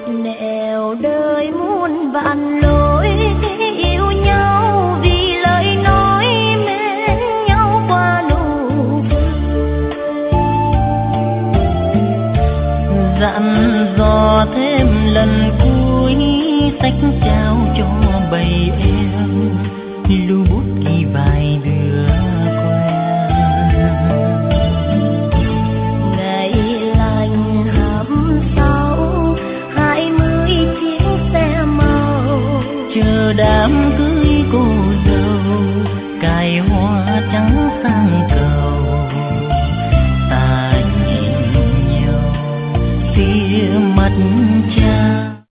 nẻo đời muôn vạn lối, yêu nhau vì lời nói mến nhau qua nụ cười. Dặn dò thêm lần cuối sách trao cho bầy em, lưu bút ghi vài đứa